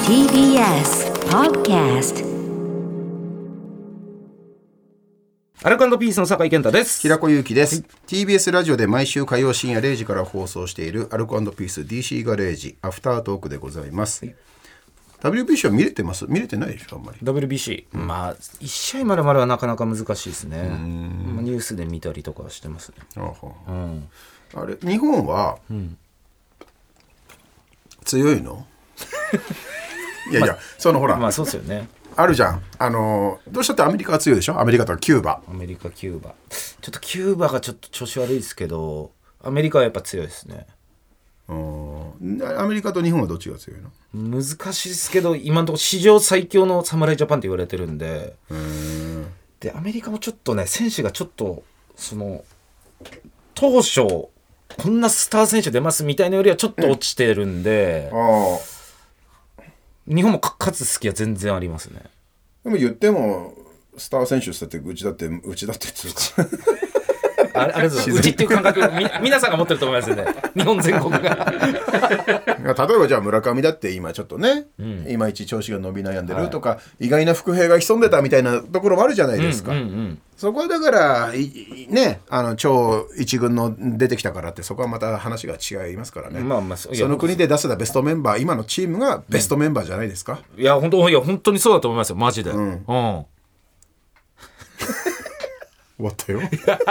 TBS Podcast。 アルコ&ピースの酒井健太です。 平子祐希です、TBS ラジオで毎週火曜深夜0時から放送しているアルコ&ピース DC ガレージアフタートークでございます、WBC は見れてます？見れてないでしょあんまり。 WBC、まあ1試合まではなかなか難しいですね。ニュースで見たりとかしてますね。 あれ日本は、強いの？いやいや、そのほら、 まあそうですよね。 あるじゃん、どうしたってアメリカが強いでしょ。アメリカとかキューバ。 アメリカキューバ、ちょっとキューバがちょっと調子悪いですけど、アメリカはやっぱ強いですね。 アメリカと日本はどっちが強いの？ 難しいですけど、今のところ史上最強の侍ジャパンって言われてるんで。でアメリカもちょっとね、選手がちょっとその当初こんなスター選手出ますみたいなよりはちょっと落ちてるんで、日本も勝つ隙は全然ありますね。 でも言ってもスター選手だってうちだってつうかあれですうちっていう感覚皆さんが持ってると思いますよね。日本全国が例えばじゃあ村上だって今ちょっとね、いまいち調子が伸び悩んでるとか、意外な伏兵が潜んでたみたいなところもあるじゃないですか、そこはだからね、超一軍の出てきたからってそこはまた話が違いますからね、その国で出せたベストメンバー、今のチームがベストメンバーじゃないですか。 いや本当にそうだと思いますよ、マジで。 終わったよ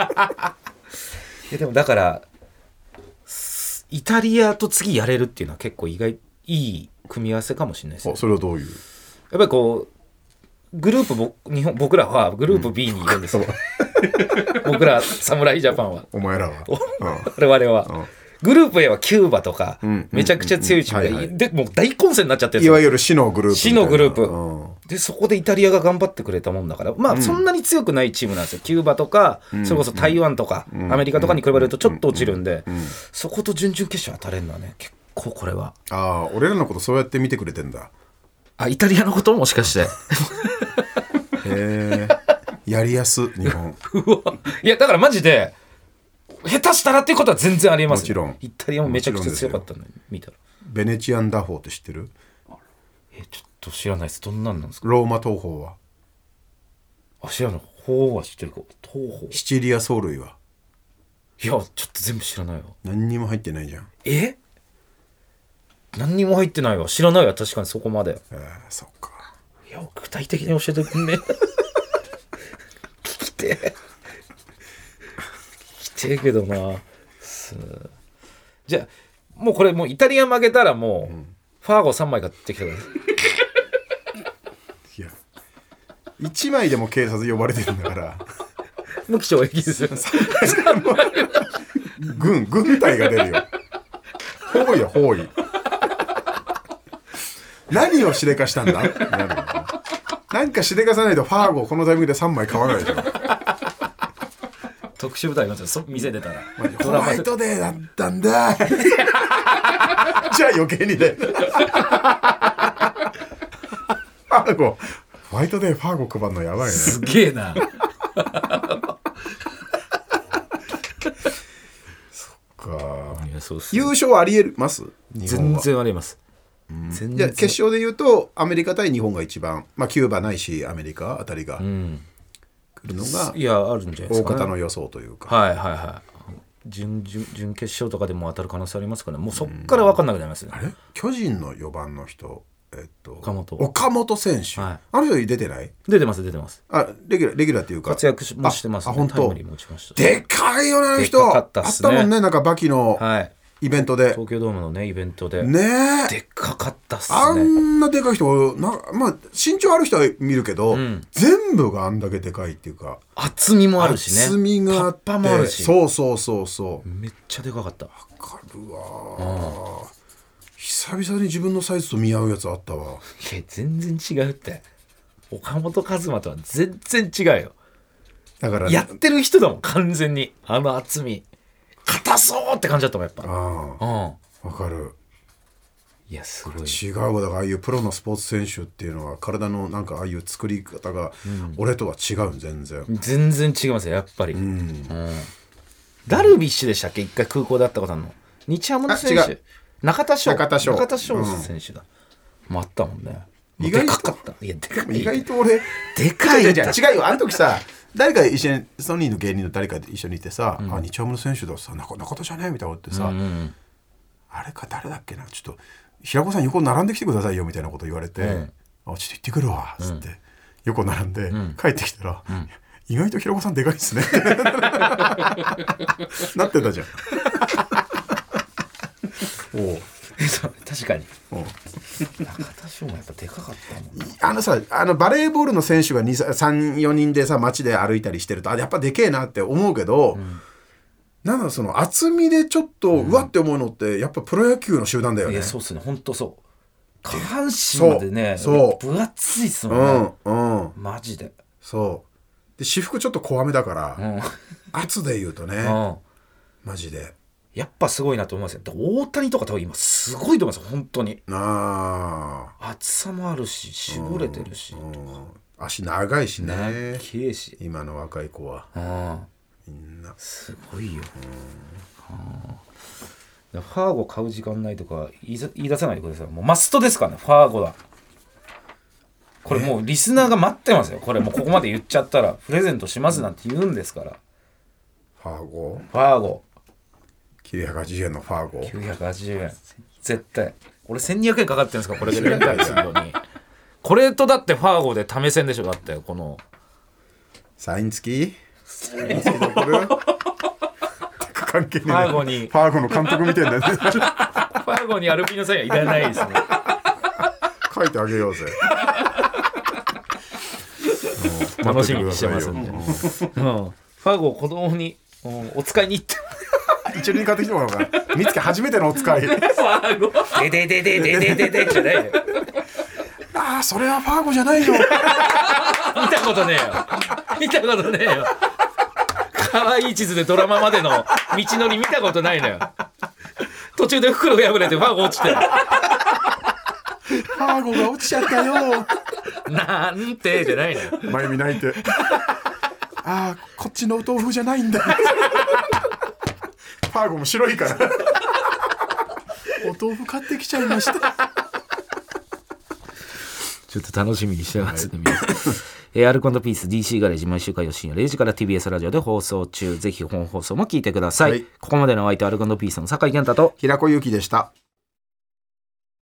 でもだからイタリアと次やれるっていうのは結構意外いい組み合わせかもしれないですね。 それはどういう？ やっぱりこうグループ僕らはグループ B にいるんですよ、僕ら侍ジャパンは。 お前らは我々は、グループ A はキューバとか、めちゃくちゃ強いチームで、もう大混戦になっちゃってるんですよ。 いわゆる死のグループで、そこでイタリアが頑張ってくれたもんだから、まあそんなに強くないチームなんですよ。キューバとか、それこそ台湾とか、アメリカとかに比べるとちょっと落ちるんで、そこと準々決勝当たれるのはね、結構これは。 俺らのことそうやって見てくれてんだ。 イタリアのこともしかしてやりやす日本いやだからマジで下手したらっていうことは全然ありえます。 もちろんイタリアもめちゃくちゃ強かったんで見たら。 ベネチアン打法って知ってる？ ちょっと知らないです。どんなんなんですか？ ローマ東方は？ 知らない。法は知ってるか。東方。 シチリア藻類は？ いやちょっと全部知らないわ。 何にも入ってないじゃん。 何にも入ってないわ。知らないわ。確かにそこまで。 そっか。 いや具体的に教えてくんね聞きてけどな。じゃあもうこれもうイタリア負けたらもう、ファーゴ3枚買ってきたからいや1枚でも警察呼ばれてるんだから無期懲役ですよ軍隊が出るよ。包囲何をしでかしたんだなんかしでかさないとファーゴこのタイミングで3枚買わないでしょ特殊部隊が店出たらホワイトデーだったんだじゃあ余計にねホワイトデーファーゴ配るのやばいね。 すげえなそっか。 いやそうっす、 優勝ありえます？ 全然ありえます。 じゃあ決勝で言うとアメリカ対日本が一番、キューバないしアメリカあたりが来るのが、 いやあるんじゃないですかね。 大方の予想というか、 準決勝とかでも当たる可能性ありますから、もうそっから分かんなくなりますね。 あれ巨人の4番の人、 岡本選手、あの人出てない？ 出てます。 レギュラーっていうか活躍もしてますね。 本当。 タイムリーも打ちました。 でかいよなあの人。 でかかったっすね。 あったもんね、なんかバキのイベントで、 東京ドームのねイベントでねでかかったっすね。 あんなでかい人身長ある人は見るけど、全部があんだけでかいっていうか、 厚みもあるしね。 厚みがあって、 タッパもあるし、 そうめっちゃでかかった。 わかるわ。久々に自分のサイズと見合うやつあったわ。 いや全然違うって。岡本和真とは全然違うよ。 だから、 やってる人だもん完全に。あの厚み硬そうって感じだったもんやっぱ。 わかる。 いやすごい違うわ。だからああいうプロのスポーツ選手っていうのは体のなんかああいう作り方が俺とは違う。全然違いますよやっぱり。ダルビッシュでしたっけ、一回空港で会ったことあるの。日ハムの選手、中田翔選手だ。 もあったもんね。 意外とでかかった。いやでかい。 意外と俺でかい。 違うよ、あの時さ誰か一緒にソニーの芸人の誰か一緒にいてさ、あ日ハムの選手ださ中田じゃねみたいなこと言ってさ、あれか誰だっけな、ちょっと平子さん横並んできてくださいよみたいなこと言われて、あちょっと行ってくるわっつって、横並んで、帰ってきたら、意外と平子さんでかいっすねなってたじゃんおう確かに中田翔もやっぱでかかったもん。 さバレーボールの選手が 3,4 人でさ街で歩いたりしてるとやっぱでけえなって思うけど、なんだその厚みでちょっとうわって思うのってやっぱプロ野球の集団だよね。 いやそうっすね、ほんとそう。下半身までね分厚いっすもんね、マジで。 そうで私服ちょっと怖めだから、圧で言うとね、マジでやっぱすごいなと思いますよ。大谷とか多分今すごいと思いますよ本当に。厚さもあるし絞れてるし、 足長いしね、 綺麗し、 今の若い子はみんなすごいよ。ファーゴ買う時間ないとか言い出さないでください。もうマストですからね、ファーゴだ。これもうリスナーが待ってますよ。これもうここまで言っちゃったらプレゼントしますなんて言うんですから。 ファーゴ980円のファーゴ 980円絶対。俺1200円かかってるんですかこれでレンタルするのにこれとだってファーゴで試せんでしょ。だってこのサイン付き残る関係ねえな。 ファーゴの監督みたいなねファーゴにアルピーのサインはいらないですね書いてあげようぜ楽しみにしてますんで、ファーゴを子供にお使いに行って一緒に買ってきてもらおうかな。見つけ初めてのお使いファーゴでじゃないよそれはファーゴじゃないよ見たことねえよ可愛い地図でドラマまでの道のり見たことないのよ。途中で袋破れてファーゴ落ちてファーゴが落ちちゃったよなんてじゃないのよ。 前見泣いてこっちのお豆腐じゃないんだファーゴも白いからお豆腐買ってきちゃいましたちょっと楽しみにしてますね、皆さん。アルコ&ピース DC ガレージ毎週火曜深夜0時から TBS ラジオで放送中。ぜひ本放送も聞いてください。ここまでのお相手アルコ&ピースの酒井健太と平子祐希でした。